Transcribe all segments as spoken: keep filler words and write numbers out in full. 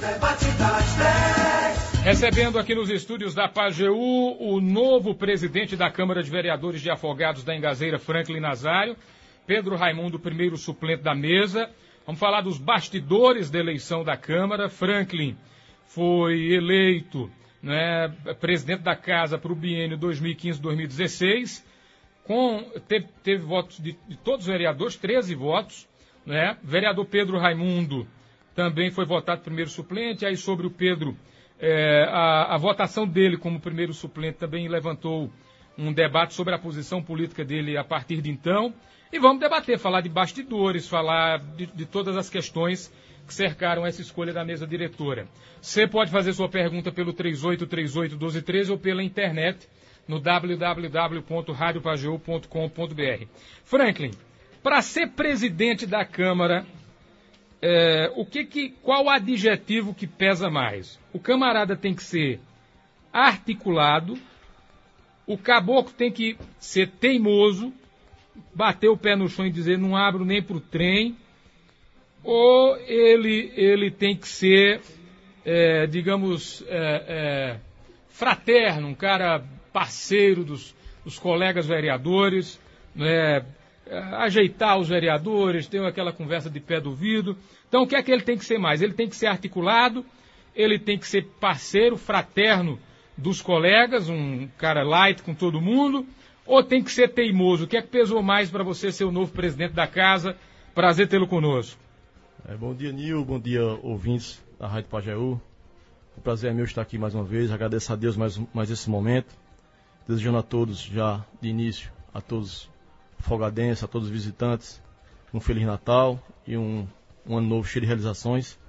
Recebendo aqui nos estúdios da Pajeú o novo presidente da Câmara de Vereadores de Afogados da Engazeira, Franklin Nazário, Pedro Raimundo, primeiro suplente da mesa. Vamos falar dos bastidores da eleição da Câmara. Franklin foi eleito, né, presidente da Casa para o biênio dois mil e quinze a dois mil e dezesseis, com, teve, teve votos de, de todos os vereadores, treze votos. Né? Vereador Pedro Raimundo também foi votado primeiro suplente. Aí sobre o Pedro... É, a, a votação dele como primeiro suplente também levantou um debate sobre a posição política dele a partir de então. E vamos debater, falar de bastidores, falar de, de todas as questões que cercaram essa escolha da mesa diretora. Você pode fazer sua pergunta pelo três oito três oito, um dois um três ou pela internet no w w w ponto rádio pajeú ponto com ponto b r. Franklin, para ser presidente da Câmara... É, o que que, qual o adjetivo que pesa mais? O camarada tem que ser articulado, o caboclo tem que ser teimoso, bater o pé no chão e dizer não abro nem para o trem, ou ele, ele tem que ser, é, digamos, é, é, fraterno, um cara parceiro dos, dos colegas vereadores, né? Ajeitar os vereadores, ter aquela conversa de pé do ouvido. Então, o que é que ele tem que ser mais? Ele tem que ser articulado, ele tem que ser parceiro, fraterno dos colegas, um cara light com todo mundo, ou tem que ser teimoso? O que é que pesou mais para você ser o novo presidente da casa? Prazer tê-lo conosco. É, bom dia, Nil, bom dia, ouvintes da Rádio Pajeú. O prazer é meu estar aqui mais uma vez, agradeço a Deus mais, mais esse momento, desejando a todos já de início, a todos afogadenses, a todos os visitantes, um Feliz Natal e um, um ano novo cheio de realizações.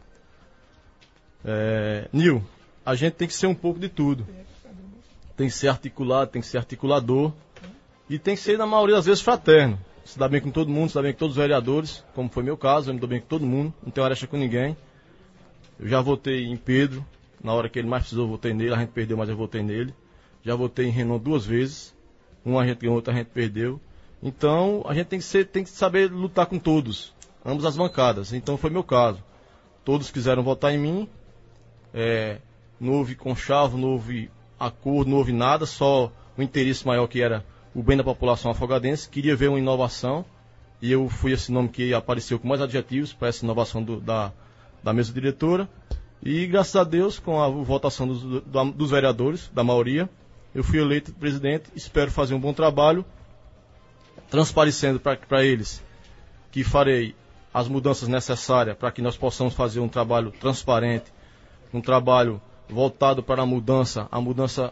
É, Nil, a gente tem que ser um pouco de tudo. Tem que ser articulado, tem que ser articulador e tem que ser, na maioria das vezes, fraterno. Se dá bem com todo mundo, se dá bem com todos os vereadores, como foi meu caso, eu me dou bem com todo mundo, não tenho arecha com ninguém. Eu já votei em Pedro, na hora que ele mais precisou, eu votei nele, a gente perdeu, mas eu votei nele. Já votei em Renan duas vezes, uma a gente ganhou, outra a gente perdeu. Então, a gente tem que, ser, tem que saber lutar com todos, ambas as bancadas. Então, foi meu caso. Todos quiseram votar em mim, é, não houve conchavo, não houve acordo, não houve nada, só o interesse maior que era o bem da população afogadense. Queria ver uma inovação, e eu fui esse nome que apareceu com mais adjetivos para essa inovação do, da, da mesa diretora. E, graças a Deus, com a votação dos, dos vereadores, da maioria, eu fui eleito presidente. Espero fazer um bom trabalho, transparecendo para eles que farei as mudanças necessárias para que nós possamos fazer um trabalho transparente, um trabalho voltado para a mudança, a mudança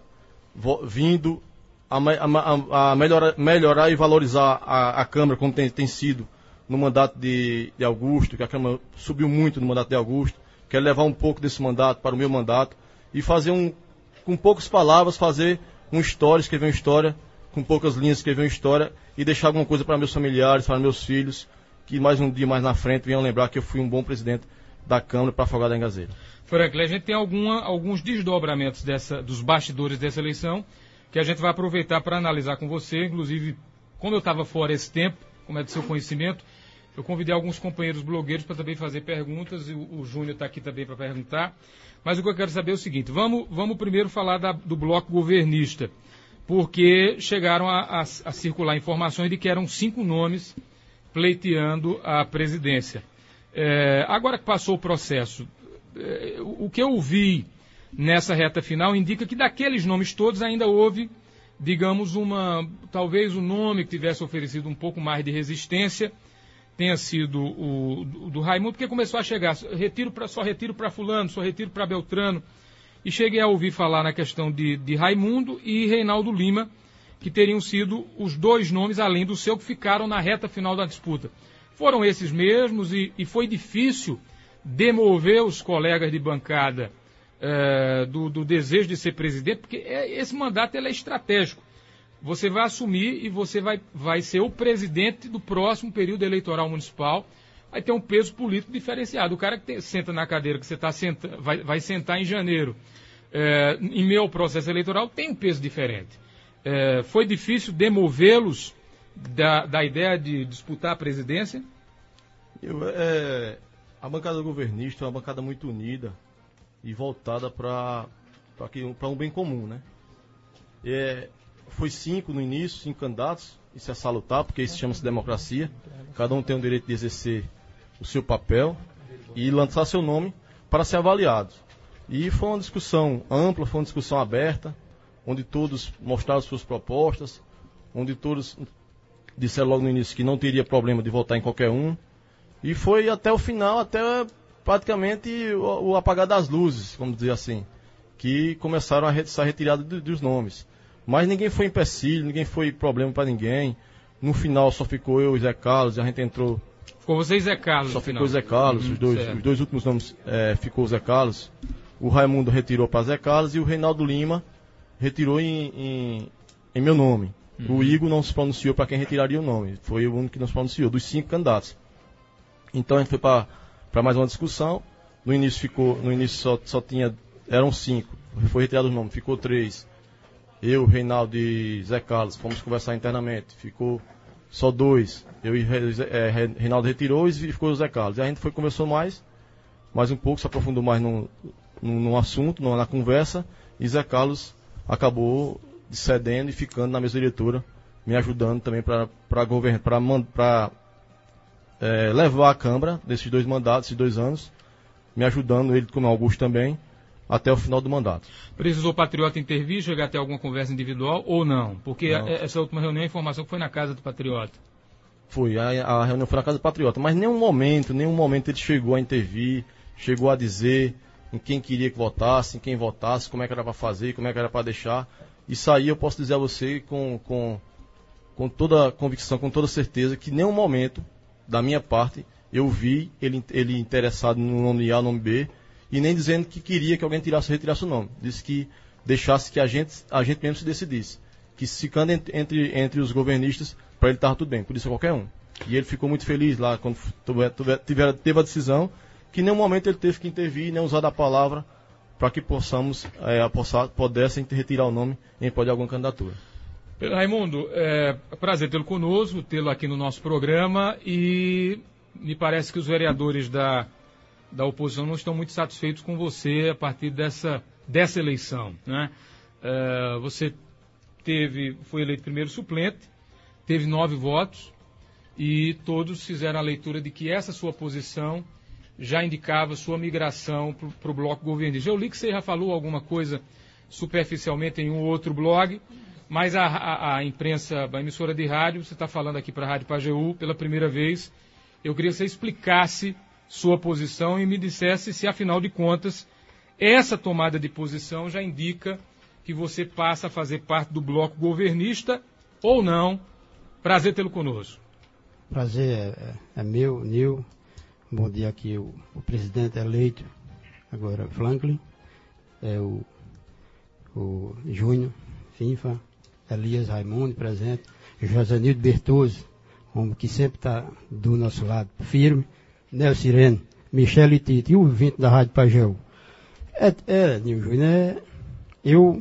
vindo a, a, a melhorar, melhorar e valorizar a, a Câmara, como tem, tem sido no mandato de, de Augusto, que a Câmara subiu muito no mandato de Augusto. Quero levar um pouco desse mandato para o meu mandato e fazer um, com poucas palavras, fazer uma história, escrever uma história, com poucas linhas, escrever uma história e deixar alguma coisa para meus familiares, para meus filhos, que mais um dia mais na frente venham lembrar que eu fui um bom presidente da Câmara para Afogados da Engazeira. Franklin, a gente tem alguma, alguns desdobramentos dessa, dos bastidores dessa eleição que a gente vai aproveitar para analisar com você. Inclusive, como eu estava fora esse tempo, como é do seu conhecimento, eu convidei alguns companheiros blogueiros para também fazer perguntas, e o, o Júnior está aqui também para perguntar. Mas o que eu quero saber é o seguinte, vamos, vamos primeiro falar da, do bloco governista, porque chegaram a, a, a circular informações de que eram cinco nomes pleiteando a presidência. É, agora que passou o processo, é, o que eu vi nessa reta final indica que daqueles nomes todos ainda houve, digamos, uma, talvez o nome que tivesse oferecido um pouco mais de resistência tenha sido o do, do Raimundo, porque começou a chegar, retiro pra, só retiro para fulano, só retiro para Beltrano, e cheguei a ouvir falar na questão de, de Raimundo e Reinaldo Lima, que teriam sido os dois nomes, além do seu, que ficaram na reta final da disputa. Foram esses mesmos e, e foi difícil demover os colegas de bancada é, do, do desejo de ser presidente, porque é, esse mandato ele é estratégico. Você vai assumir e você vai, vai ser o presidente do próximo período eleitoral municipal, vai ter um peso político diferenciado. O cara que tem, senta na cadeira que você tá senta, vai, vai sentar em janeiro, é, em meio ao processo eleitoral, tem um peso diferente. É, foi difícil demovê-los da, da ideia de disputar a presidência? Eu, é, a bancada governista é uma bancada muito unida. e voltada para para um bem comum, né? É, foi cinco no início, cinco candidatos, isso é salutar, porque isso chama-se democracia. Cada um tem o direito de exercer o seu papel e lançar seu nome para ser avaliado. E foi uma discussão ampla, foi uma discussão aberta, onde todos mostraram suas propostas, onde todos disseram logo no início que não teria problema de votar em qualquer um. E foi até o final, até praticamente o, o apagar das luzes, vamos dizer assim, que começaram a ser retirada do, dos nomes. Mas ninguém foi empecilho, ninguém foi problema para ninguém. No final só ficou eu e Zé Carlos, a gente entrou... Ficou você e Zé Carlos. Só ficou Zé Carlos, uhum, os, dois, os dois últimos nomes é, ficou Zé Carlos. O Raimundo retirou para Zé Carlos e o Reinaldo Lima retirou em, em, em meu nome. Uhum. O Igor não se pronunciou para quem retiraria o nome. Foi o único que não se pronunciou, dos cinco candidatos. Então a gente foi para mais uma discussão. No início ficou, no início só, só tinha, eram cinco. Foi retirado o nome, ficou três. Eu, Reinaldo e Zé Carlos fomos conversar internamente. Ficou só dois. Eu e é, Reinaldo retirou e ficou o Zé Carlos. E a gente foi, conversou mais, mais um pouco, se aprofundou mais no, no, no assunto, no, na conversa. E Zé Carlos acabou cedendo e ficando na mesa diretora, me ajudando também para governar, para é, levar a Câmara desses dois mandatos, esses dois anos, me ajudando, ele como Augusto também, até o final do mandato. Precisou o Patriota intervir, chegar até alguma conversa individual ou não? Porque não. A, essa última reunião, a informação que foi na casa do Patriota. Foi, a, a reunião foi na casa do Patriota, mas nenhum momento, nenhum momento ele chegou a intervir, chegou a dizer em quem queria que votasse, em quem votasse, como é que era para fazer, como é que era para deixar. Isso aí eu posso dizer a você com, com, com toda a convicção, com toda certeza, que nenhum momento, da minha parte, eu vi ele, ele interessado no nome A, no nome B, e nem dizendo que queria que alguém tirasse, retirasse o nome. Disse que deixasse que a gente, a gente mesmo se decidisse. Que ficando entre, entre, entre os governistas, para ele estava tudo bem, podia ser qualquer um. E ele ficou muito feliz lá, quando teve, teve a decisão, que em nenhum momento ele teve que intervir, nem usar da palavra, para que possamos, é, possa, pudessem retirar o nome em prol de alguma candidatura. Raimundo, é prazer tê-lo conosco, tê-lo aqui no nosso programa, e me parece que os vereadores da, da oposição não estão muito satisfeitos com você a partir dessa, dessa eleição, né? É, você teve, foi eleito primeiro suplente, teve nove votos, e todos fizeram a leitura de que essa sua posição já indicava sua migração para o bloco governista. Eu li que você já falou alguma coisa superficialmente em um outro blog, mas a, a, a imprensa, a emissora de rádio, você está falando aqui para a Rádio Pajeú pela primeira vez. Eu queria que você explicasse sua posição e me dissesse se, afinal de contas, essa tomada de posição já indica que você passa a fazer parte do bloco governista ou não. Prazer tê-lo conosco. Prazer é, é meu, Nil. Bom dia aqui, o, o presidente eleito, agora Franklin, é o, o Júnior, Finfa, Elias Raimundo, presente, Josanildo Bertozzi, homem que sempre está do nosso lado, firme, Nelson Sirene, Michele Tito e o vinte da Rádio Pajeú. É, é Nil Júnior, é, eu,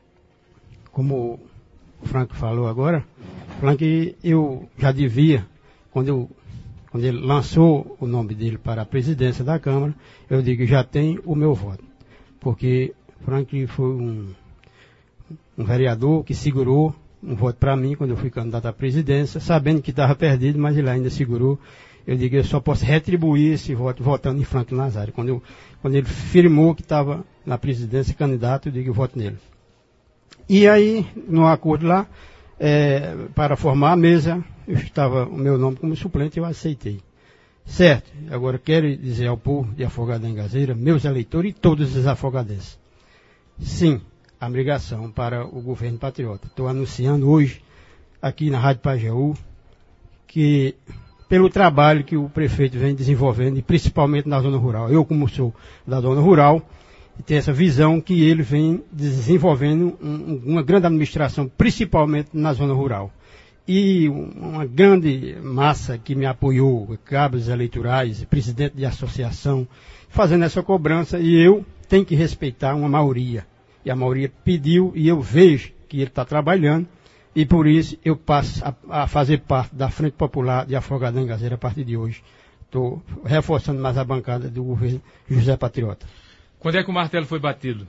como o Frank falou agora, Frank, eu já devia, quando eu Quando ele lançou o nome dele para a presidência da Câmara, eu digo, já tem o meu voto. Porque Frank foi um, um vereador que segurou um voto para mim quando eu fui candidato à presidência, sabendo que estava perdido, mas ele ainda segurou. Eu digo, eu só posso retribuir esse voto votando em Frank Nazário. Quando, eu, quando ele firmou que estava na presidência candidato, eu digo, eu voto nele. E aí, no acordo lá, é, para formar a mesa, eu estava o meu nome como suplente e eu aceitei. Certo, agora quero dizer ao povo de Afogados da Engazeira, meus eleitores e todos os afogadenses. Sim, a migração para o governo patriota. Estou anunciando hoje, aqui na Rádio Pajeú, que pelo trabalho que o prefeito vem desenvolvendo, e principalmente na zona rural, eu como sou da zona rural, e tem essa visão que ele vem desenvolvendo um, uma grande administração, principalmente na zona rural. E uma grande massa que me apoiou, cabos eleitorais, presidente de associação, fazendo essa cobrança, e eu tenho que respeitar uma maioria. E a maioria pediu, e eu vejo que ele está trabalhando, e por isso eu passo a, a fazer parte da Frente Popular de Afogados da Engazeira a partir de hoje. Estou reforçando mais a bancada do governo José Patriota. Quando é que o martelo foi batido?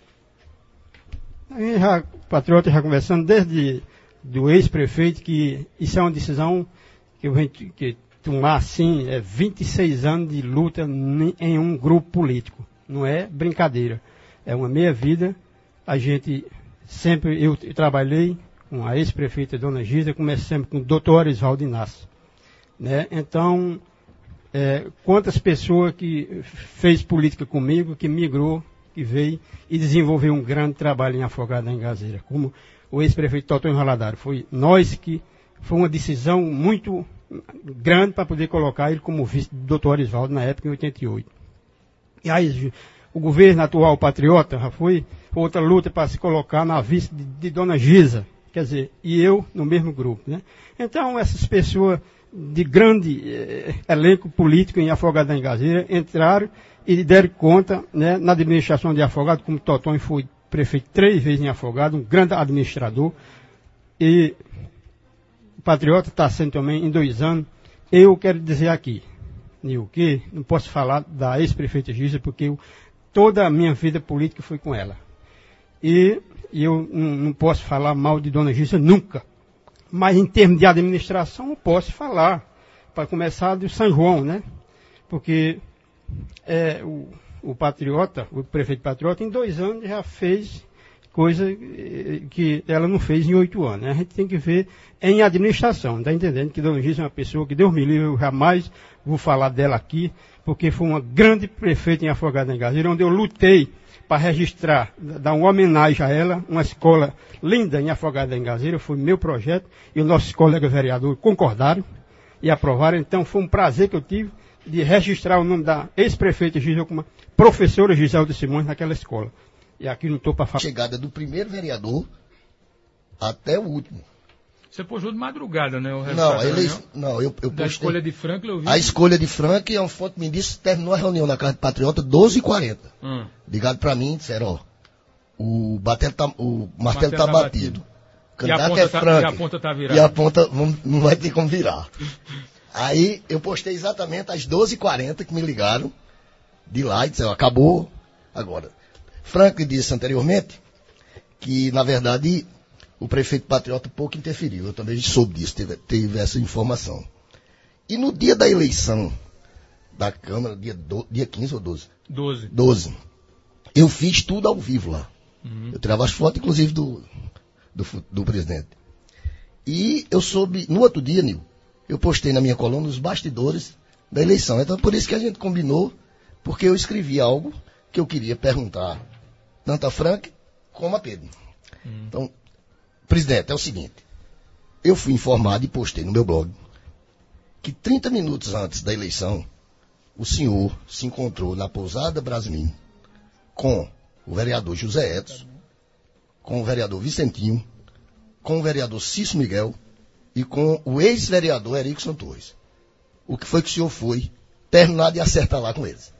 A gente já, Patriota, já conversando desde do ex-prefeito, que isso é uma decisão que a gente que tomar assim, é vinte e seis anos de luta em um grupo político. Não é brincadeira. É uma meia-vida. A gente sempre, eu, eu trabalhei com a ex-prefeita Dona Gisa, comecei sempre com o doutor Arisvaldo Inácio. Né? Então, é, quantas pessoas que fez política comigo, que migrou, que veio e desenvolveu um grande trabalho em Afogados da Engazeira, como o ex-prefeito Totonho Valadares. Foi nós que, foi uma decisão muito grande para poder colocar ele como vice do doutor Arisvaldo na época, em oitenta e oito. E aí, o governo atual patriota já foi outra luta para se colocar na vice de, de Dona Gisa, quer dizer, e eu no mesmo grupo, né? Então, essas pessoas de grande eh, elenco político em Afogados da Engazeira entraram e deram conta, né, na administração de Afogados, como Totonho foi prefeito três vezes em Afogados, um grande administrador, e o Patriota está sendo também em dois anos. Eu quero dizer aqui, Nil, que não posso falar da ex-prefeita Gisa, porque eu, toda a minha vida política foi com ela. E, e eu não, não posso falar mal de Dona Gisa nunca. Mas em termos de administração, eu posso falar. Para começar, do São João, né? Porque é, o, o Patriota, o prefeito Patriota, em dois anos já fez coisa que ela não fez em oito anos. Né? A gente tem que ver em administração. Está entendendo que Dona Gisa é uma pessoa que, Deus me livre, eu jamais vou falar dela aqui, porque foi uma grande prefeita em Afogados da Engazeira, onde eu lutei para registrar, dar uma homenagem a ela, uma escola linda em Afogados da Engazeira, foi meu projeto, e os nossos colegas vereadores concordaram e aprovaram. Então foi um prazer que eu tive de registrar o nome da ex-prefeita Gisele como professora Gisele de Simões naquela escola. E aqui não estou para falar. Chegada do primeiro vereador até o último. Você postou de madrugada, né? O não, ele, não, eu, eu da postei. escolha de Franklin, eu vi. A escolha de Franklin, a fonte me disse, terminou a reunião na Casa do Patriota, doze e quarenta. Hum. Ligaram para mim e disseram, ó, o, batelo tá, o martelo está tá batido. batido. O candidato é Franklin. Tá, e a ponta tá virada. E a ponta não, não vai ter como virar. Aí eu postei exatamente às doze e quarenta que me ligaram de lá e disseram, acabou agora. Franklin disse anteriormente que, na verdade, o prefeito Patriota pouco interferiu. Eu também soube disso, teve, teve essa informação. E no dia da eleição da Câmara, dia, do, dia quinze ou doze? doze. doze. Eu fiz tudo ao vivo lá. Uhum. Eu tirava as fotos, inclusive, do, do, do presidente. E eu soube, no outro dia, Nil, eu postei na minha coluna os bastidores da eleição. Então, por isso que a gente combinou, porque eu escrevi algo que eu queria perguntar tanto a Frank como a Pedro. Hum. Então, presidente, é o seguinte. Eu fui informado e postei no meu blog que trinta minutos antes da eleição, o senhor se encontrou na pousada Brasilim com o vereador José Edson, com o vereador Vicentinho, com o vereador Cício Miguel e com o ex-vereador Erickson Torres. O que foi que o senhor foi terminar de acertar lá com eles?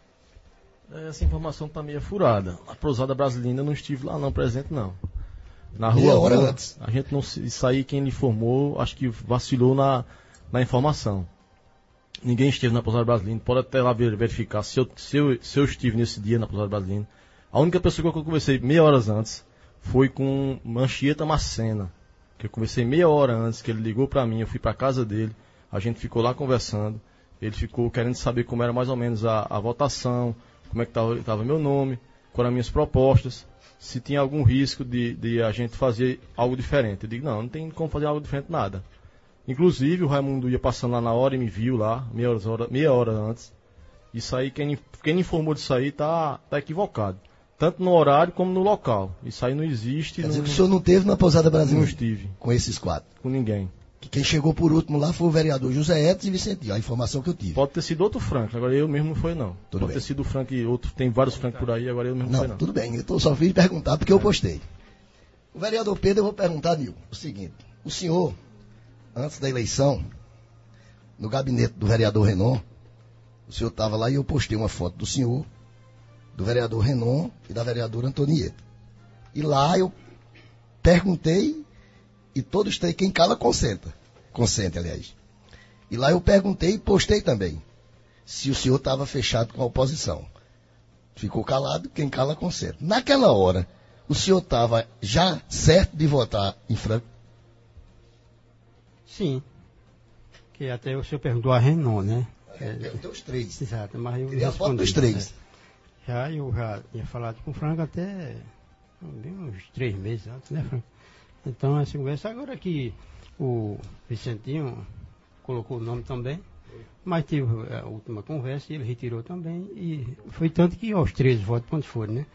Essa informação para mim é furada. A pousada Brasilina eu não estive lá não, presente não. Na Meia rua, hora rua antes. A gente não, isso aí quem lhe informou, acho que vacilou na, na informação. Ninguém esteve na pousada Brasilina, pode até lá verificar se eu, se, eu, se eu estive nesse dia na pousada Brasilina. A única pessoa que eu conversei meia hora antes foi com Manchieta Macena, que eu conversei meia hora antes, que ele ligou para mim, eu fui para casa dele, a gente ficou lá conversando, ele ficou querendo saber como era mais ou menos a, a votação, como é que estava meu nome, quais eram minhas propostas, se tinha algum risco de, de a gente fazer algo diferente. Eu digo, não, não tem como fazer algo diferente, nada. Inclusive, o Raimundo ia passando lá na hora e me viu lá, meia hora, meia hora antes. Isso aí, quem, quem informou disso aí está tá equivocado. Tanto no horário como no local. Isso aí não existe. Quer não, dizer que o senhor não teve na pousada Brasileira? Não estive. Com esses quatro? Com ninguém. Que quem chegou por último lá foi o vereador José Edson e Vicentinho, a informação que eu tive. Pode ter sido outro Frank, agora eu mesmo não foi não. Tudo Pode bem. ter sido o Frank, outro, tem vários Frank por aí, agora eu mesmo não foi não. Tudo bem, eu tô só fiz perguntar porque é. eu postei. O vereador Pedro, eu vou perguntar, Nil, o seguinte, o senhor, antes da eleição, no gabinete do vereador Renon, o senhor estava lá e eu postei uma foto do senhor, do vereador Renon e da vereadora Antonieta. E lá eu perguntei, e todos têm, quem cala consenta. Consente, aliás. E lá eu perguntei e postei também se o senhor estava fechado com a oposição. ficou calado, quem cala consente. Naquela hora, o senhor estava já certo de votar em Franco? Sim. Que até o senhor perguntou a Renan, né? É, perguntei os três. Exato, mas eu Queria a foto respondi, dos três. né? Já eu já tinha falado com o Franco até bem uns três meses antes, né, Franco? Então, essa conversa agora que o Vicentinho colocou o nome também, mas teve a última conversa e ele retirou também, e foi tanto que aos três votos, quando foram, né?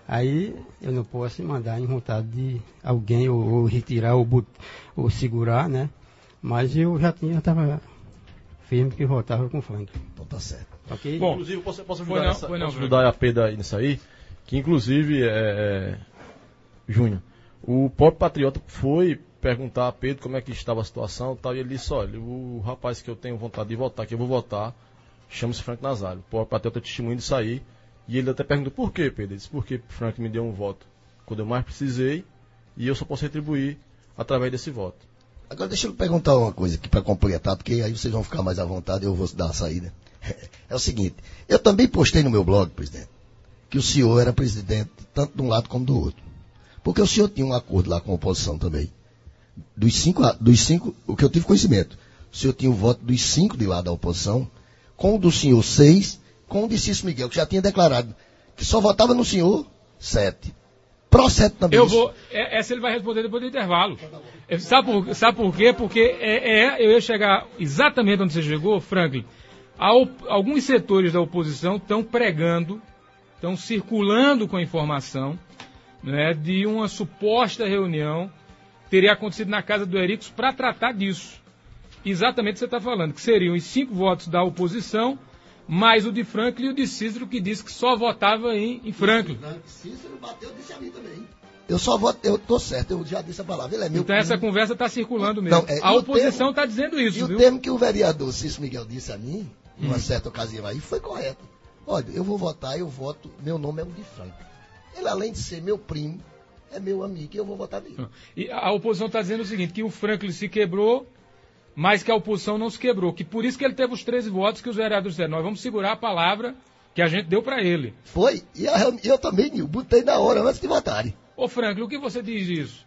Aí eu não posso mandar em vontade de alguém ou, ou retirar ou, but, ou segurar, né? Mas eu já tinha, estava firme que votava com o Franco. Então tá certo. Ok? Bom, inclusive, posso, posso ajudar, não, nessa, não, posso ajudar a Pedro nisso aí? Que inclusive, é, é, Júnior, o próprio Patriota foi perguntar a Pedro como é que estava a situação e tal, e ele disse, olha, o rapaz que eu tenho vontade de votar, que eu vou votar, chama-se Franco Nazário. O próprio Patriota testemunho disso aí, e ele até perguntou por quê, Pedro? Ele disse, porque Franco me deu um voto quando eu mais precisei, e eu só posso retribuir através desse voto. Agora deixa eu perguntar uma coisa aqui para completar, porque aí vocês vão ficar mais à vontade e eu vou dar a saída. É o seguinte, eu também postei no meu blog, presidente, que o senhor era presidente tanto de um lado como do outro. Porque o senhor tinha um acordo lá com a oposição também. Dos cinco, dos cinco, o que eu tive conhecimento, o senhor tinha o voto dos cinco de lá da oposição, com o do senhor seis, com o de Cício Miguel, que já tinha declarado que só votava no senhor sete. Procede também Eu isso. vou. é- Essa ele vai responder depois do intervalo. É, Sabe por, sabe por quê? Porque é, é- eu ia chegar exatamente onde você chegou, Franklin. A op- alguns setores da oposição estão pregando, estão circulando com a informação, né, de uma suposta reunião que teria acontecido na casa do Ericos para tratar disso. Exatamente o que você está falando, que seriam os cinco votos da oposição, mais o de Franklin e o de Cícero, que disse que só votava em, em Franklin. Cícero bateu, disse a mim também. Eu só voto, eu tô certo, eu já disse a palavra. Ele é meu Então primo. essa conversa está circulando mesmo. Não, é, a e o oposição termo- está dizendo isso, E o viu? termo que o vereador Cício Miguel disse a mim, numa certa ocasião aí, foi correto. Olha, eu vou votar, eu voto, meu nome é o de Franco. Ele, além de ser meu primo, é meu amigo e eu vou votar nele. E a oposição está dizendo o seguinte, que o Franklin se quebrou, mas que a oposição não se quebrou. Que por isso que ele teve os treze votos que os vereadores disseram, nós vamos segurar a palavra que a gente deu para ele. Foi, e a reuni- eu também, Nil, botei na hora antes de votarem. Ô Franklin, o que você diz disso?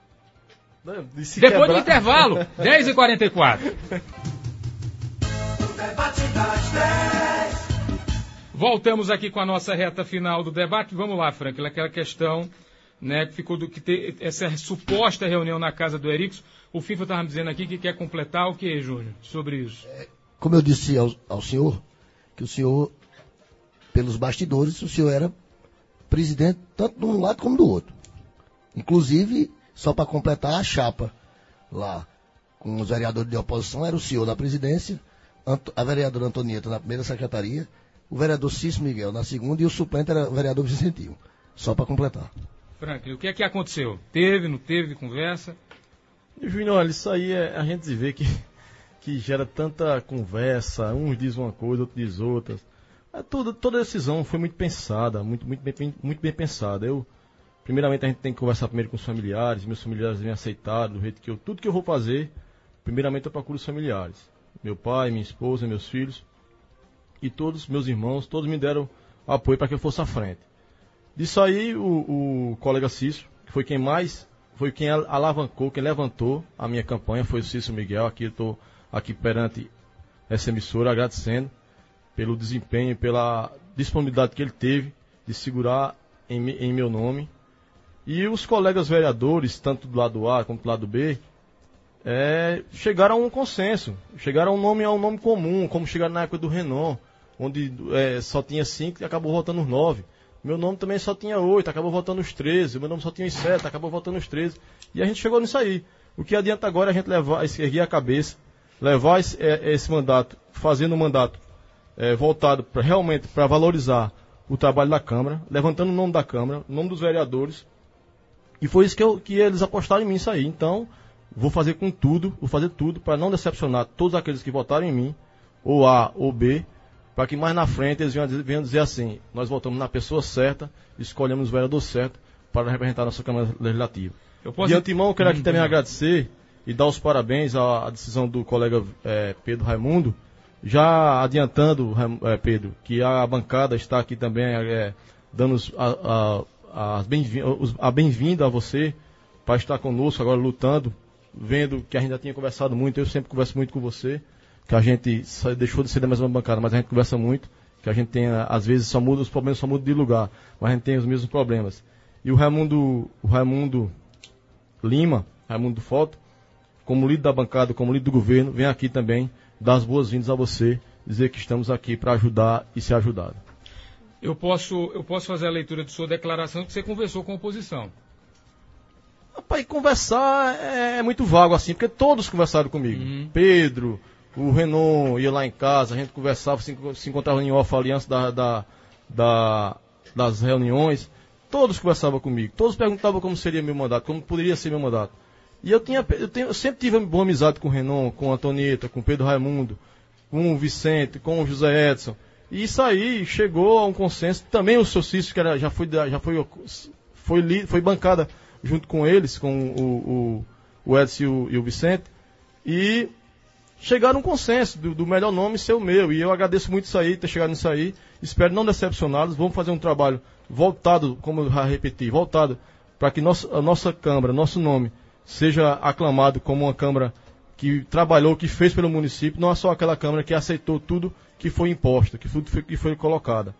Não, de se Depois do quebrar- intervalo, dez e quarenta e quatro. Voltamos aqui com a nossa reta final do debate. Vamos lá, Franklin, aquela questão, né, que ficou do que ter essa suposta reunião na casa do Ericos. O FIFA estava me dizendo aqui que quer completar o que, Júnior, sobre isso? Como eu disse ao, ao senhor, que o senhor, pelos bastidores, o senhor era presidente tanto de um lado como do outro. Inclusive, só para completar a chapa lá com os vereadores de oposição, era o senhor na presidência, Ant- a vereadora Antonieta na primeira secretaria, o vereador Cício Miguel na segunda e o suplente era o vereador Vicentinho. Só para completar. Franklin, o que é que aconteceu? Teve, não teve conversa? Júnior, olha, isso aí é, a gente vê que, que gera tanta conversa, uns diz uma coisa, outros diz outras. É, toda, toda decisão foi muito pensada, muito, muito, bem, muito bem pensada. Eu, primeiramente, a gente tem que conversar primeiro com os familiares, meus familiares vêm aceitar do jeito que eu, tudo que eu vou fazer, primeiramente eu procuro os familiares. Meu pai, minha esposa, meus filhos e todos meus irmãos, todos me deram apoio para que eu fosse à frente. Disso aí, o, o colega Cício, que foi quem mais, foi quem alavancou, quem levantou a minha campanha, foi o Cício Miguel. Aqui eu estou aqui perante essa emissora agradecendo pelo desempenho, pela disponibilidade que ele teve de segurar em, em meu nome. E os colegas vereadores, tanto do lado A como do lado B, é, chegaram a um consenso, chegaram a um nome, a um nome comum, como chegaram na época do Renan, onde é, só tinha cinco e acabou votando os nove. Meu nome também só tinha oito, acabou votando os treze. Meu nome só tinha os sete, acabou votando os treze. E a gente chegou nisso aí. O que adianta agora é a gente levar, erguer a cabeça, levar esse, é, esse mandato, fazendo um mandato é, voltado pra, realmente para valorizar o trabalho da Câmara, levantando o nome da Câmara, o nome dos vereadores. E foi isso que, eu, que eles apostaram em mim, isso aí. Então, vou fazer com tudo, vou fazer tudo para não decepcionar todos aqueles que votaram em mim, ou A ou B, para que mais na frente eles venham dizer, venham dizer assim, nós votamos na pessoa certa, escolhemos o vereador certo para representar a nossa Câmara Legislativa. Eu posso... De antemão, eu quero aqui Hum, também hum. agradecer e dar os parabéns à, à decisão do colega é, Pedro Raimundo Já adiantando, é, Pedro, que a bancada está aqui também é, dando a, a, a bem-vinda a, bem a você para estar conosco agora lutando, vendo que a gente já tinha conversado muito, eu sempre converso muito com você, que a gente deixou de ser da mesma bancada, mas a gente conversa muito, que a gente tem, às vezes, só muda, os problemas só mudam de lugar, mas a gente tem os mesmos problemas. E o Raimundo, o Raimundo Lima, Raimundo Foto, como líder da bancada, como líder do governo, vem aqui também dar as boas-vindas a você, dizer que estamos aqui para ajudar e ser ajudado. Eu posso, eu posso fazer a leitura de sua declaração que você conversou com a oposição. Rapaz, conversar é, é muito vago assim, porque todos conversaram comigo. Uhum. Pedro, o Renan ia lá em casa, a gente conversava, se, se encontrava em off ali antes da, da, da, das reuniões. Todos conversavam comigo, todos perguntavam como seria meu mandato, como poderia ser meu mandato. E eu, tinha, eu, tenho, eu sempre tive uma boa amizade com o Renan, com a Antonieta, com o Pedro Raimundo, com o Vicente, com o José Edson. E isso aí chegou a um consenso. Também o seu Cício, que era, já, foi, já foi, foi, foi bancada junto com eles, com o, o, o Edson e o, e o Vicente. E chegaram a um consenso do, do melhor nome ser o meu. E eu agradeço muito isso aí, ter chegado nisso aí. Espero não decepcioná-los. Vamos fazer um trabalho voltado, como eu já repeti, voltado para que nossa, a nossa Câmara, nosso nome, seja aclamado como uma Câmara que trabalhou, que fez pelo município, não é só aquela Câmara que aceitou tudo que foi imposto, que tudo foi, que foi colocado.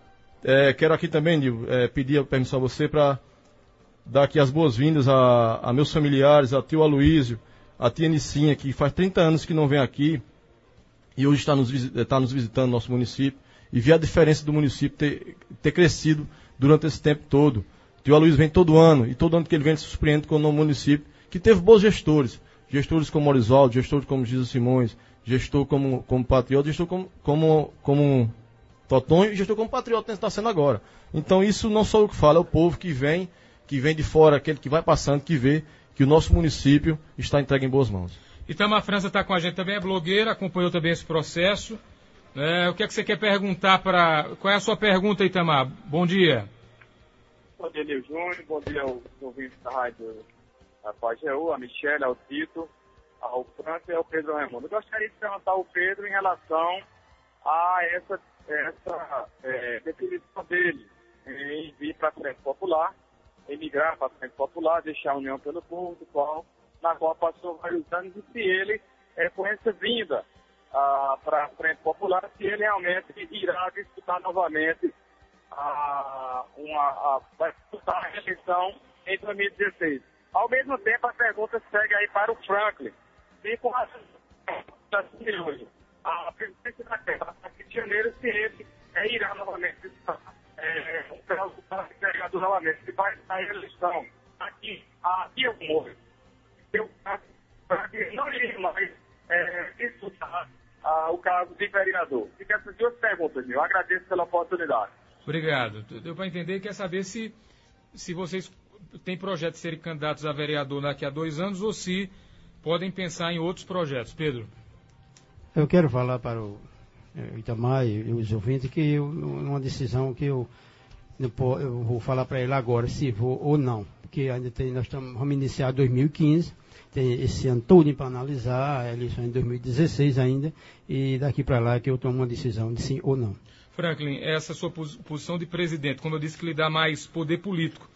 É, quero aqui também, Nil, é, pedir permissão a você para dar aqui as boas-vindas a, a meus familiares, a tio Aloísio, a tia Nicinha, que faz trinta anos que não vem aqui e hoje está nos, está nos visitando no nosso município, e ver a diferença do município ter, ter crescido durante esse tempo todo. O tio Aloísio vem todo ano, e todo ano que ele vem ele se surpreende com o município, que teve bons gestores, gestores como Orisvaldo, gestores como Jesus Simões, gestor como, como Patriota, gestor como, como, como Totonho e gestor como Patriota está sendo agora. Então isso não sou eu que falo, é o povo que vem, que vem de fora, aquele que vai passando, que vê que o nosso município está entregue em boas mãos. Itamar França está com a gente também, é blogueira, acompanhou também esse processo. É, o que é que você quer perguntar para... Qual é a sua pergunta, Itamar? Bom dia. Bom dia, Nil Júnior. Bom dia aos ouvintes da rádio da Pajeú, a Michelle, ao Tito, ao França e ao Pedro Raimundo. Eu gostaria de perguntar ao Pedro em relação a essa, essa é, definição dele em vir para a Frente Popular, emigrar para a Frente Popular, deixar a União pelo Povo, do qual, na qual passou vários anos, e se ele, é, com essa vinda ah, para a Frente Popular, se ele realmente irá disputar novamente a, uma, a, vai disputar a eleição em dois mil e dezesseis. Ao mesmo tempo, a pergunta segue aí para o Franklin. E com a de hoje, a presidência da Câmara, a partir de janeiro, se ele é, irá novamente disputar é, um vereador novamente, se vai sair a eleição aqui, aqui eu morro. Eu não iria mais é, disputar ah, o caso de vereador. Fica essas duas perguntas, meu. Eu agradeço pela oportunidade. Obrigado. Deu para entender e quer saber se, se vocês têm projeto de serem candidatos a vereador daqui a dois anos ou se podem pensar em outros projetos. Pedro. Eu quero falar para o Itamar e os ouvintes que eu, uma decisão que eu, eu vou falar para ele agora se vou ou não. Porque ainda tem, nós estamos, vamos iniciar dois mil e quinze, tem esse ano todo para analisar, a eleição em dois mil e dezesseis ainda, e daqui para lá é que eu tomo uma decisão de sim ou não. Franklin, essa sua posição de presidente, como eu disse que lhe dá mais poder político,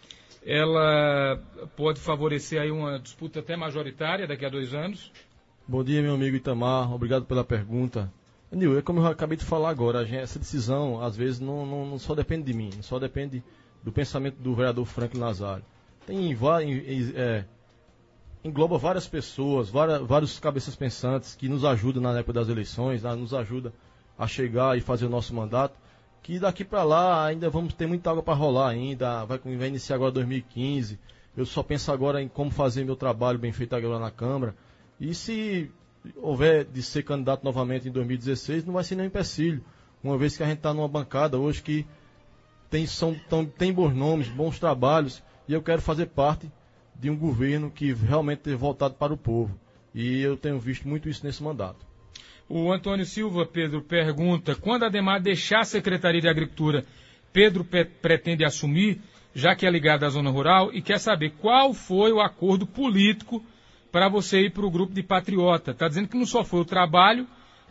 ela pode favorecer aí uma disputa até majoritária daqui a dois anos? Bom dia, meu amigo Itamar, obrigado pela pergunta. Nil, é como eu acabei de falar agora, essa decisão às vezes não, não, não só depende de mim, não só depende do pensamento do vereador Franklin Nazário. Tem é, engloba várias pessoas, várias, vários cabeças pensantes que nos ajudam na época das eleições, nos ajudam a chegar e fazer o nosso mandato, que daqui para lá ainda vamos ter muita água para rolar ainda, vai, vai iniciar agora dois mil e quinze, eu só penso agora em como fazer meu trabalho bem feito agora na Câmara, e se houver de ser candidato novamente em dois mil e dezesseis, não vai ser nenhum empecilho, uma vez que a gente está numa bancada hoje que tem, são, tão, tem bons nomes, bons trabalhos, e eu quero fazer parte de um governo que realmente é voltado para o povo, e eu tenho visto muito isso nesse mandato. O Antônio Silva, Pedro, pergunta, quando a Ademar deixar a Secretaria de Agricultura, Pedro pe- pretende assumir, já que é ligado à zona rural, e quer saber qual foi o acordo político para você ir para o grupo de Patriota. Está dizendo que não só foi o trabalho,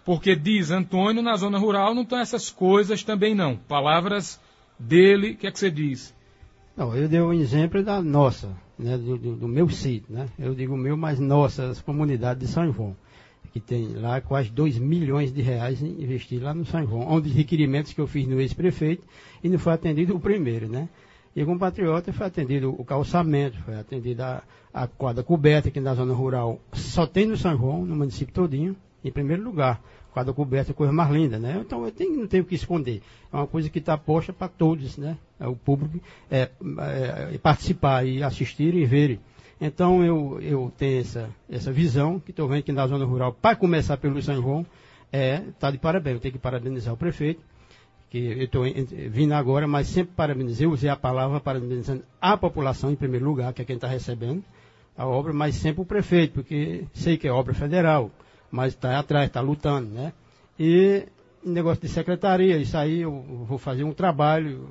Porque diz Antônio, na zona rural não estão essas coisas também não. Palavras dele, o que é que você diz? Não, eu dei um exemplo da nossa, né, do, do, do meu sítio, né? Eu digo meu, mas nossas comunidades de São João, que tem lá quase dois milhões de reais investidos lá no São João, onde os requerimentos que eu fiz no ex-prefeito e não foi atendido o primeiro, né? E com o Patriota foi atendido o calçamento, foi atendida a, a quadra coberta, que na zona rural só tem no São João, no município todinho, em primeiro lugar. Quadra coberta é a coisa mais linda, né? Então eu tenho, não tenho o que esconder. É uma coisa que está posta para todos, né? É o público é, é, participar e assistir e ver. Então eu, eu tenho essa, essa visão, que estou vendo que na zona rural, para começar pelo São João, é, tá de parabéns. Eu tenho que parabenizar o prefeito, que eu estou vindo agora, mas sempre parabenizei, usei a palavra parabenizando a população em primeiro lugar, que é quem está recebendo a obra, mas sempre o prefeito, porque sei que é obra federal, mas está atrás, está lutando, né? E negócio de secretaria, isso aí eu vou fazer um trabalho,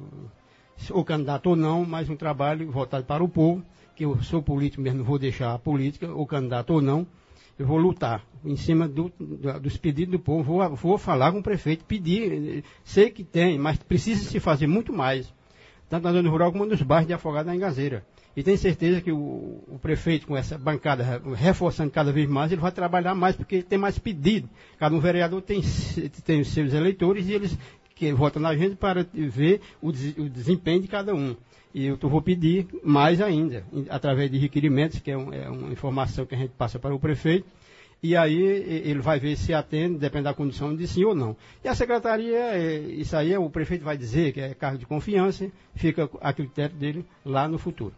ou candidato ou não, mas um trabalho voltado para o povo, que eu sou político mesmo, não vou deixar a política, ou candidato ou não, eu vou lutar em cima do, do, dos pedidos do povo, vou, vou falar com o prefeito, pedir, sei que tem, mas precisa se fazer muito mais, tanto na zona rural como nos bairros de Afogados da Engazeira. E tenho certeza que o, o prefeito, com essa bancada reforçando cada vez mais, ele vai trabalhar mais, porque tem mais pedido. Cada um vereador tem, tem os seus eleitores e eles que votam na gente para ver o, o desempenho de cada um. E eu vou pedir mais ainda, através de requerimentos, que é, um, é uma informação que a gente passa para o prefeito, e aí ele vai ver se atende, depende da condição de sim ou não. E a secretaria, isso aí o prefeito vai dizer que é cargo de confiança, fica a critério dele lá no futuro.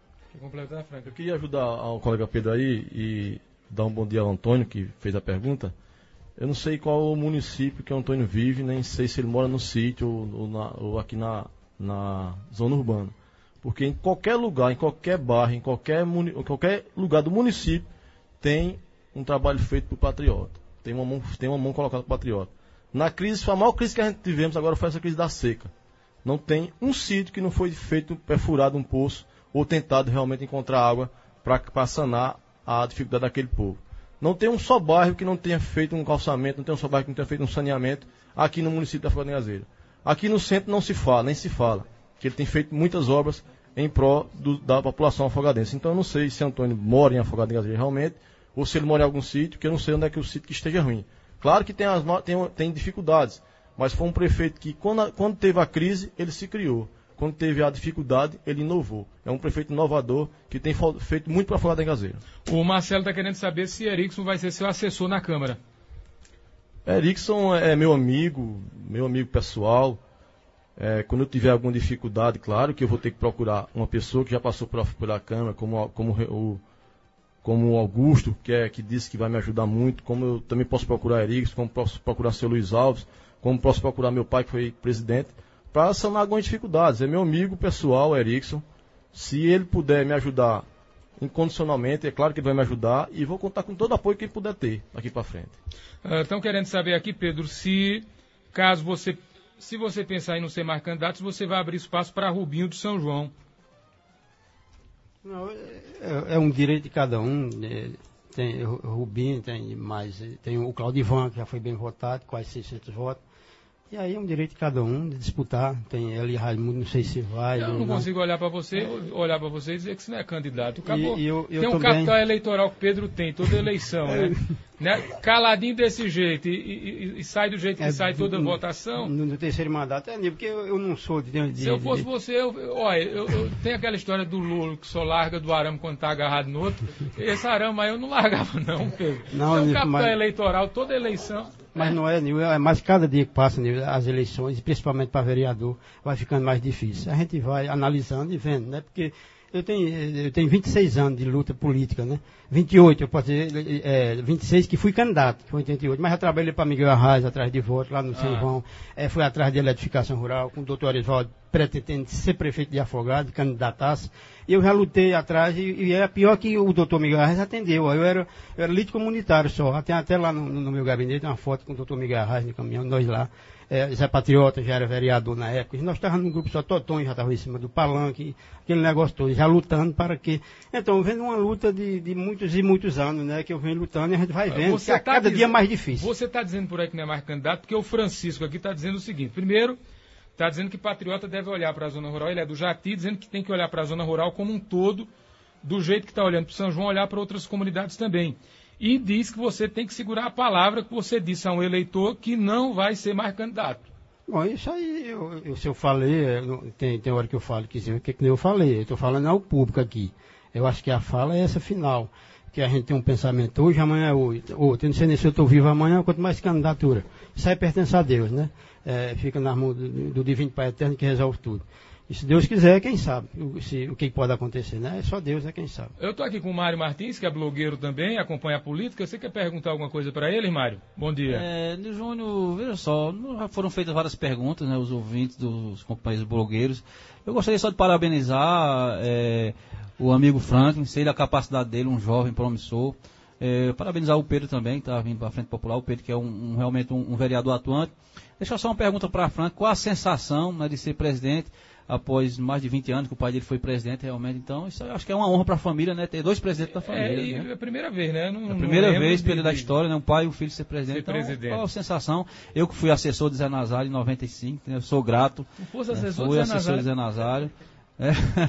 Eu queria ajudar o colega Pedro aí e dar um bom dia ao Antônio, que fez a pergunta. Eu não sei qual o município que o Antônio vive, nem sei se ele mora no sítio ou, ou, na, ou aqui na, na zona urbana. Porque em qualquer lugar, em qualquer bairro, em qualquer, muni, qualquer lugar do município, tem um trabalho feito por Patriota. Tem uma mão, tem uma mão colocada por Patriota. Na crise, a maior crise que a gente tivemos agora foi essa crise da seca. Não tem um sítio que não foi feito, perfurado um poço, ou tentado realmente encontrar água para sanar a dificuldade daquele povo. Não tem um só bairro que não tenha feito um calçamento, não tem um só bairro que não tenha feito um saneamento aqui no município da Afogados da Engazeira. Aqui no centro não se fala, nem se fala, que ele tem feito muitas obras em prol do, da população afogadense. Então eu não sei se Antônio mora em Afogados da Engazeira realmente, ou se ele mora em algum sítio, que eu não sei onde é que o sítio que esteja ruim. Claro que tem, as, tem, tem dificuldades, mas foi um prefeito que, quando, a, quando teve a crise, ele se criou. Quando teve a dificuldade, ele inovou. É um prefeito inovador que tem feito muito para Afogados da Engazeira. O Marcelo está querendo saber se Erickson vai ser seu assessor na Câmara. Erickson é meu amigo, meu amigo pessoal. É, quando eu tiver alguma dificuldade, claro que eu vou ter que procurar uma pessoa que já passou por, pela Câmara, como, como, o, como o Augusto, que, é, que disse que vai me ajudar muito, como eu também posso procurar Erickson, como posso procurar seu Luiz Alves, como posso procurar meu pai, que foi presidente, para sanar algumas dificuldades. É meu amigo pessoal, Erickson. Se ele puder me ajudar incondicionalmente, é claro que ele vai me ajudar e vou contar com todo o apoio que ele puder ter daqui para frente. Estão uh, querendo saber aqui, Pedro, se caso você, se você pensar em não ser mais candidato, você vai abrir espaço para Rubinho do São João. Não, é, é um direito de cada um. É, tem o Rubinho, tem mais, tem o Claudivan, que já foi bem votado, quase seiscentos votos. E aí é um direito de cada um de disputar. Tem ele e Raimundo, não sei se vai. Eu não, não consigo olhar para você, olhar para você e dizer que você não é candidato. Acabou. E, e eu, eu tem um também... capital eleitoral que Pedro tem, toda eleição, né? né? Caladinho desse jeito e, e, e sai do jeito que é, sai toda a votação. No, no terceiro mandato, é porque eu, eu não sou de, de... Se eu fosse de... você, eu, eu, olha, eu, eu tenho aquela história do Lula que só larga do arame quando está agarrado no outro. Esse arame aí eu não largava não, Pedro. Não, é um capital mas... eleitoral, toda eleição... Mas não é, Nil, é mais cada dia que passa, Nil, as eleições, principalmente para vereador, vai ficando mais difícil. A gente vai analisando e vendo, né? Porque eu tenho, eu tenho vinte e seis anos de luta política, né? vinte e oito, eu posso dizer, é, vinte e seis que fui candidato, que foi oitenta e oito, mas eu trabalhei para Miguel Arraes, atrás de voto, lá no ah. São João, é, fui atrás de eletrificação rural, com o doutor Arisvaldo pretendendo ser prefeito de Afogados, candidatar-se. Eu já lutei atrás e, e é pior que o doutor Miguel Arraes atendeu. Eu era, eu era líder comunitário só. Tem até lá no, no meu gabinete uma foto com o doutor Miguel Arraes no caminhão, nós lá. É, Zé Patriota já era vereador na época. E nós estávamos num grupo só, Totonho já estava em cima do palanque, aquele negócio todo, já lutando para que... Então, vendo uma luta de, de muitos e muitos anos, né, que eu venho lutando e a gente vai vendo você que a tá cada diz... dia é mais difícil. Você está dizendo por aí que não é mais candidato, porque o Francisco aqui está dizendo o seguinte. Primeiro, está dizendo que Patriota deve olhar para a zona rural, ele é do Jati, dizendo que tem que olhar para a zona rural como um todo, do jeito que está olhando para o São João, olhar para outras comunidades também. E diz que você tem que segurar a palavra que você disse a um eleitor que não vai ser mais candidato. Bom, isso aí, eu, eu, se eu falei, eu, tem, tem hora que eu falo que sim, que, que nem eu falei, eu estou falando ao público aqui. Eu acho que a fala é essa final, que a gente tem um pensamento hoje, amanhã é outro. Eu não sei nem se eu estou vivo amanhã, quanto mais candidatura. Isso aí pertence a Deus, né? É, fica nas mãos do, do Divino Pai Eterno que resolve tudo. E se Deus quiser, quem sabe o, se, o que pode acontecer, né? É só Deus é quem sabe. Eu estou aqui com o Mário Martins, que é blogueiro também, acompanha a política. Você quer perguntar alguma coisa para ele, Mário? Bom dia. É, Nil Júnior, veja só, já foram feitas várias perguntas, né, os ouvintes dos companheiros blogueiros. Eu gostaria só de parabenizar é, o amigo Franklin, sei da capacidade dele, um jovem promissor. É, parabenizar o Pedro também, que está vindo para a Frente Popular, o Pedro que é um, um, realmente um, um vereador atuante. Deixa só uma pergunta para Franklin, qual a sensação, né, de ser presidente após mais de vinte anos que o pai dele foi presidente realmente? Então, isso eu acho que é uma honra para a família, né? Ter dois presidentes da família. É, né? é a primeira vez, né? Não, é a primeira vez pela da de... história, né? Um pai e um filho ser presidente. Ser então, presidente. Qual a sensação? Eu que fui assessor de Zé Nazário em noventa e cinco, né? Eu sou grato. Não fosse né? assessor Fui de Zé assessor Nazário. de Zé Nazário. É.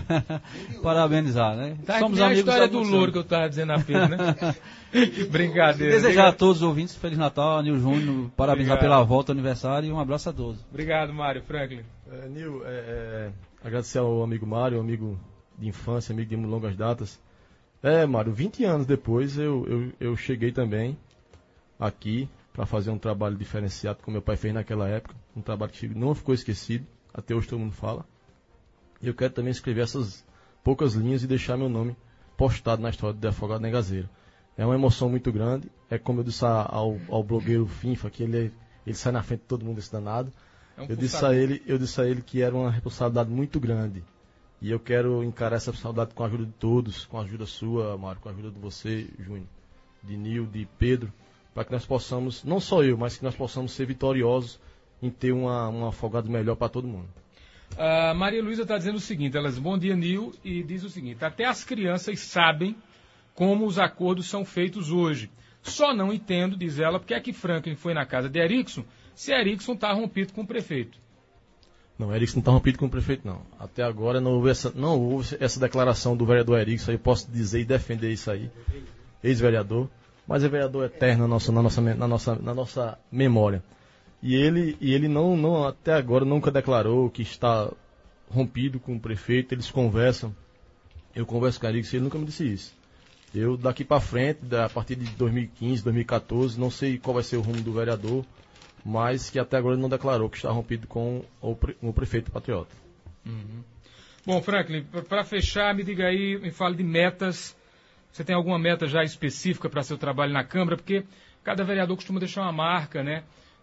Parabenizar, né? Tá, Somos que nem amigos a história há do muitos louro anos. que eu estava dizendo a Pedro, né? Brincadeira. Desejar a todos os ouvintes Feliz Natal, Nil Júnior, parabenizar Obrigado. pela volta, aniversário e um abraço a todos. Obrigado, Mário. Franklin. É, Nil, é, é, agradecer ao amigo Mário, amigo de infância, amigo de longas datas. É, Mário, vinte anos depois eu, eu, eu cheguei também aqui para fazer um trabalho diferenciado como meu pai fez naquela época. Um trabalho que não ficou esquecido, até hoje todo mundo fala. E eu quero também escrever essas poucas linhas e deixar meu nome postado na história de Afogado da Engazeira. É uma emoção muito grande. É como eu disse ao, ao blogueiro Finfa, que ele, ele sai na frente de todo mundo esse danado. É um eu, disse a ele, eu disse a ele que era uma responsabilidade muito grande. E eu quero encarar essa responsabilidade com a ajuda de todos, com a ajuda sua, Mário, com a ajuda de você, Júnior, de Nil, de Pedro, para que nós possamos, não só eu, mas que nós possamos ser vitoriosos em ter uma, um afogado melhor para todo mundo. A Maria Luísa está dizendo o seguinte, ela diz, bom dia, Nil, e diz o seguinte, até as crianças sabem como os acordos são feitos hoje. Só não entendo, diz ela, porque é que Franklin foi na casa de Erickson, se Erickson está rompido com o prefeito. Não, Erickson não está rompido com o prefeito, não. Até agora não houve essa, não houve essa declaração do vereador Erickson, eu posso dizer e defender isso aí, ex-vereador, mas é vereador eterno na nossa, na nossa, na nossa, na nossa memória. E ele, e ele não, não, até agora nunca declarou que está rompido com o prefeito, eles conversam. Eu converso com o Erickson e ele nunca me disse isso. Eu, daqui para frente, a partir de dois mil e quinze, dois mil e quatorze, não sei qual vai ser o rumo do vereador, mas que até agora ele não declarou que está rompido com o, pre, o prefeito patriota. Uhum. Bom, Franklin, para fechar, me diga aí, me fale de metas. Você tem alguma meta já específica para seu trabalho na Câmara? Porque cada vereador costuma deixar uma marca, né?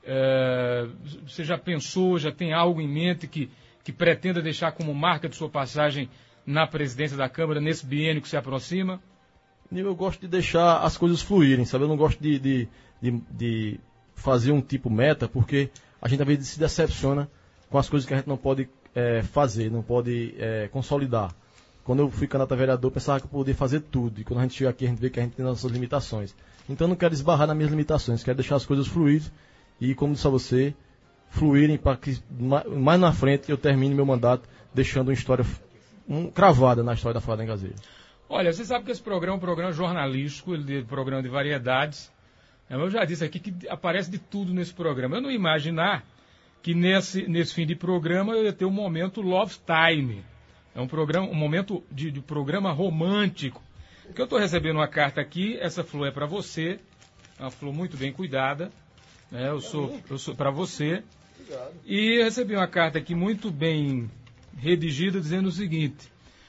É, você já pensou, já tem algo em mente que, que pretenda deixar como marca de sua passagem na presidência da Câmara nesse biênio que se aproxima? Eu gosto de deixar as coisas fluírem, sabe? Eu não gosto de, de, de, de fazer um tipo meta, porque a gente às vezes se decepciona com as coisas que a gente não pode é, fazer, não pode é, consolidar. Quando eu fui candidato a vereador, eu pensava que eu podia fazer tudo, e quando a gente chega aqui a gente vê que a gente tem nossas limitações. Então eu não quero esbarrar nas minhas limitações, quero deixar as coisas fluírem. E, como disse a você, fluírem para que mais na frente eu termine meu mandato deixando uma história um, cravada na história da Afogado da Engazeira. Olha, você sabe que esse programa é um programa jornalístico, ele é um programa de variedades. Eu já disse aqui que aparece de tudo nesse programa. Eu não ia imaginar que nesse, nesse fim de programa eu ia ter um momento Love Time. É um, programa, um momento de, de programa romântico. Porque eu estou recebendo uma carta aqui, essa flor é para você, é uma flor muito bem cuidada. É, eu sou, eu sou para você. Obrigado. E eu recebi uma carta aqui muito bem redigida dizendo o seguinte.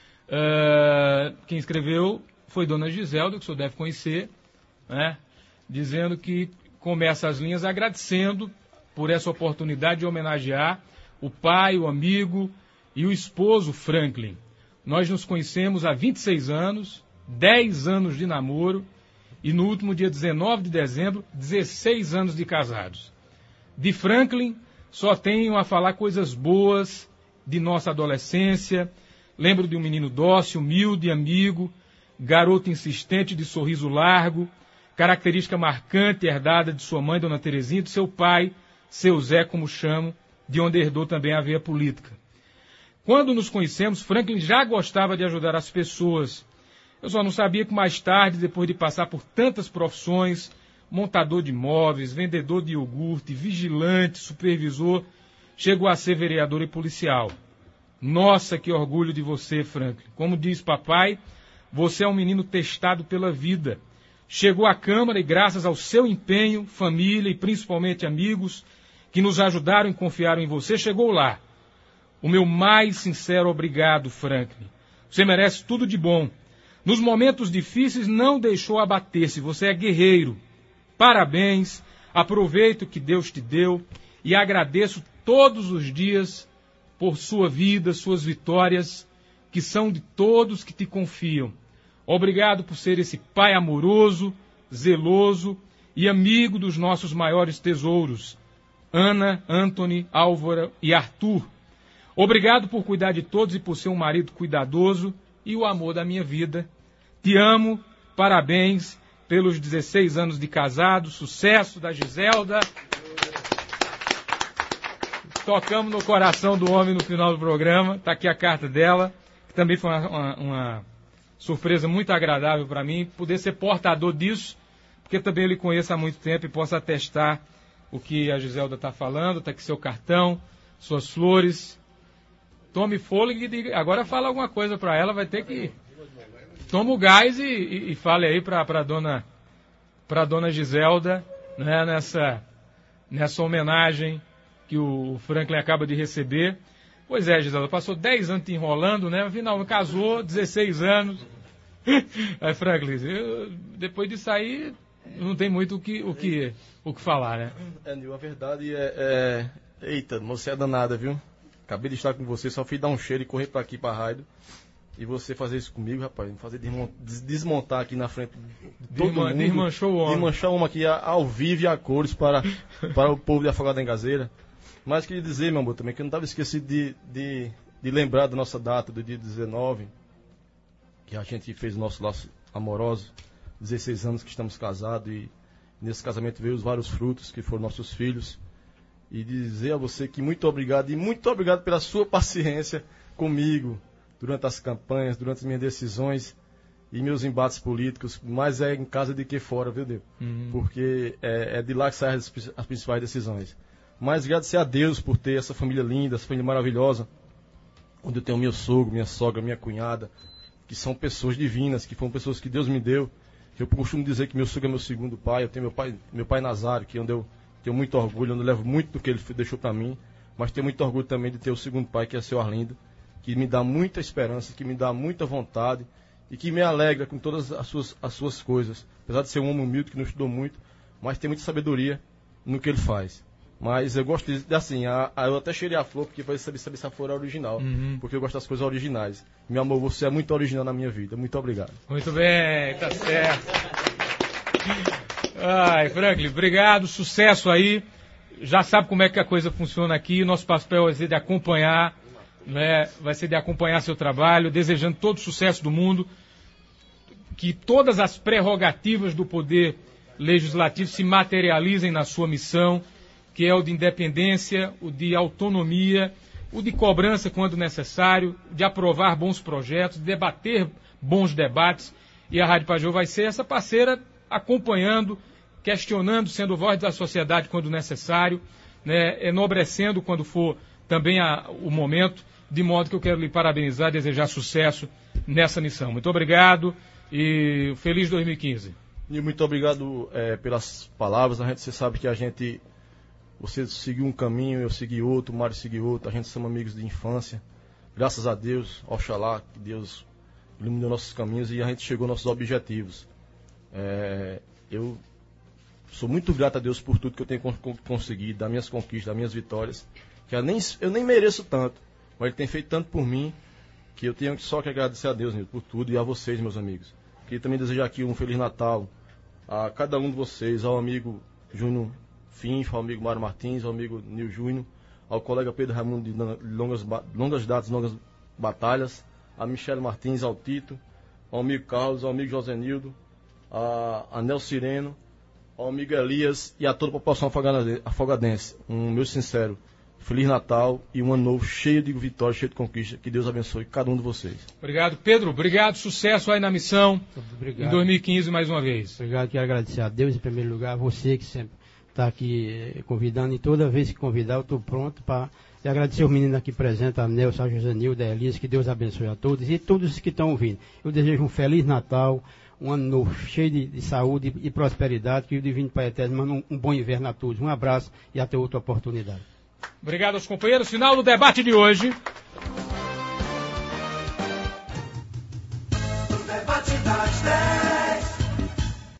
Uh, quem escreveu foi Dona Giselda, que o senhor deve conhecer, né? Dizendo que começa as linhas agradecendo por essa oportunidade de homenagear o pai, o amigo e o esposo Franklin. Nós nos conhecemos há vinte e seis anos, dez anos de namoro e no último dia dezenove de dezembro, dezesseis anos de casados. De Franklin, só tenho a falar coisas boas de nossa adolescência. Lembro de um menino dócil, humilde, amigo, garoto insistente de sorriso largo, característica marcante herdada de sua mãe, Dona Terezinha, e de seu pai, seu Zé, como chamo, de onde herdou também a veia política. Quando nos conhecemos, Franklin já gostava de ajudar as pessoas. Eu só não sabia que mais tarde, depois de passar por tantas profissões, montador de móveis, vendedor de iogurte, vigilante, supervisor, chegou a ser vereador e policial. Nossa, que orgulho de você, Franklin. Como diz papai, você é um menino testado pela vida. Chegou à Câmara e graças ao seu empenho, família e principalmente amigos que nos ajudaram e confiaram em você, chegou lá. O meu mais sincero obrigado, Franklin. Você merece tudo de bom. Nos momentos difíceis não deixou abater-se. Você é guerreiro. Parabéns. Aproveito o que Deus te deu e agradeço todos os dias por sua vida, suas vitórias, que são de todos que te confiam. Obrigado por ser esse pai amoroso, zeloso e amigo dos nossos maiores tesouros, Ana, Anthony, Álvaro e Arthur. Obrigado por cuidar de todos e por ser um marido cuidadoso e o amor da minha vida. Te amo, parabéns pelos dezesseis anos de casado, sucesso da Giselda. Tocamos no coração do homem no final do programa, está aqui a carta dela, que também foi uma, uma, uma surpresa muito agradável para mim, poder ser portador disso, porque também eu lhe conheço há muito tempo e posso atestar o que a Giselda está falando. Está aqui seu cartão, suas flores. Tome fôlego e diga, agora fala alguma coisa para ela, vai ter que... Toma o gás e, e, e fale aí para a dona, pra dona Giselda, né, nessa, nessa homenagem que o Franklin acaba de receber. Pois é, Giselda, passou dez anos te enrolando, né? Afinal, casou, dezesseis anos. Aí, Franklin, eu, depois disso aí, não tem muito o que, o que, o que falar, né? É, Nil, a verdade é, é... Eita, você é danada, viu? Acabei de estar com você, só fui dar um cheiro e correr para aqui, para a rádio. E você fazer isso comigo, rapaz, me fazer desmontar aqui na frente de todo mundo. Desmanchou o homem. Desmanchar o homem aqui ao vivo e a cores para, para o povo de Afogado da Engazeira. Mas queria dizer, meu amor, também, que eu não estava esquecido de, de, de lembrar da nossa data, do dia dezenove, que a gente fez o nosso laço amoroso, dezesseis anos que estamos casados, e nesse casamento veio os vários frutos, que foram nossos filhos. E dizer a você que muito obrigado, e muito obrigado pela sua paciência comigo, durante as campanhas, durante as minhas decisões e meus embates políticos, mais é em casa do que fora, viu, Deus? Uhum. Porque é, é de lá que saem as, as principais decisões. Mas agradecer a Deus por ter essa família linda, essa família maravilhosa, onde eu tenho meu sogro, minha sogra, minha cunhada, que são pessoas divinas, que foram pessoas que Deus me deu. Eu costumo dizer que meu sogro é meu segundo pai. Eu tenho meu pai, meu pai Nazário, que é onde eu tenho muito orgulho, onde eu levo muito do que ele deixou para mim, mas tenho muito orgulho também de ter o segundo pai, que é seu Arlindo, que me dá muita esperança, que me dá muita vontade e que me alegra com todas as suas, as suas coisas. Apesar de ser um homem humilde, que não estudou muito, mas tem muita sabedoria no que ele faz. Mas eu gosto de, assim, a, a, eu até cheirei a flor, porque vai saber, saber se a flor é original, uhum. Porque eu gosto das coisas originais. Meu amor, você é muito original na minha vida. Muito obrigado. Muito bem, tá certo. Ai, Franklin, obrigado, sucesso aí. Já sabe como é que a coisa funciona aqui. Nosso papel é de acompanhar, né? Vai ser de acompanhar seu trabalho, desejando todo o sucesso do mundo, que todas as prerrogativas do poder legislativo se materializem na sua missão, que é o de independência, o de autonomia, o de cobrança quando necessário, de aprovar bons projetos, de debater bons debates. E a Rádio Pajeú vai ser essa parceira acompanhando, questionando, sendo voz da sociedade quando necessário, né, enobrecendo quando for também a, o momento, de modo que eu quero lhe parabenizar, desejar sucesso nessa missão. Muito obrigado e feliz dois mil e quinze. E muito obrigado é, pelas palavras. A gente, você sabe que a gente, você seguiu um caminho, eu segui outro, o Mário seguiu outro, a gente somos amigos de infância. Graças a Deus, oxalá, que Deus iluminou nossos caminhos e a gente chegou aos nossos objetivos. É, eu sou muito grato a Deus por tudo que eu tenho conseguido, das minhas conquistas, das minhas vitórias, que eu nem, eu nem mereço tanto, mas ele tem feito tanto por mim que eu tenho só que agradecer a Deus, Nildo, por tudo, e a vocês, meus amigos. Queria também desejar aqui um Feliz Natal a cada um de vocês, ao amigo Júnior Finfa, ao amigo Mário Martins, ao amigo Nil Júnior, ao colega Pedro Raimundo de longas, longas datas, longas batalhas, a Michele Martins, ao Tito, ao amigo Carlos, ao amigo José Nildo, a, a Nel Sireno, ao amigo Elias e a toda a população afogadense. Um meu sincero Feliz Natal e um ano novo cheio de vitórias, cheio de conquista. Que Deus abençoe cada um de vocês. Obrigado, Pedro. Obrigado, sucesso aí na missão. Obrigado. Em dois mil e quinze mais uma vez. Obrigado, quero agradecer a Deus em primeiro lugar, a você que sempre está aqui eh, convidando, e toda vez que convidar eu estou pronto para agradecer os meninos aqui presentes, a Nelson, a José Nildo, a Elias, que Deus abençoe a todos e todos os que estão ouvindo. Eu desejo um Feliz Natal, um ano novo cheio de, de saúde e prosperidade, que o Divino Pai Eterno manda um, um bom inverno a todos. Um abraço e até outra oportunidade. Obrigado aos companheiros. Final do debate de hoje.